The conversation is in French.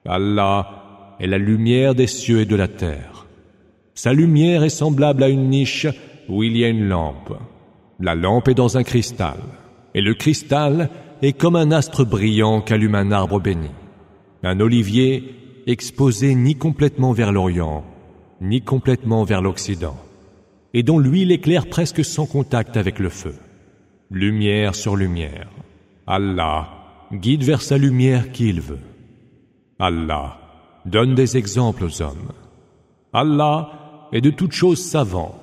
Allah est la lumière des cieux et de la terre. Sa lumière est semblable à une niche où il y a une lampe. La lampe est dans un cristal, et le cristal est comme un astre brillant qu'allume un arbre béni. Un olivier exposé ni complètement vers l'Orient, ni complètement vers l'Occident, et dont l'huile éclaire presque sans contact avec le feu. Lumière sur lumière. Allah guide vers sa lumière qui il veut. Allah donne des exemples aux hommes. Allah est de toutes choses savant.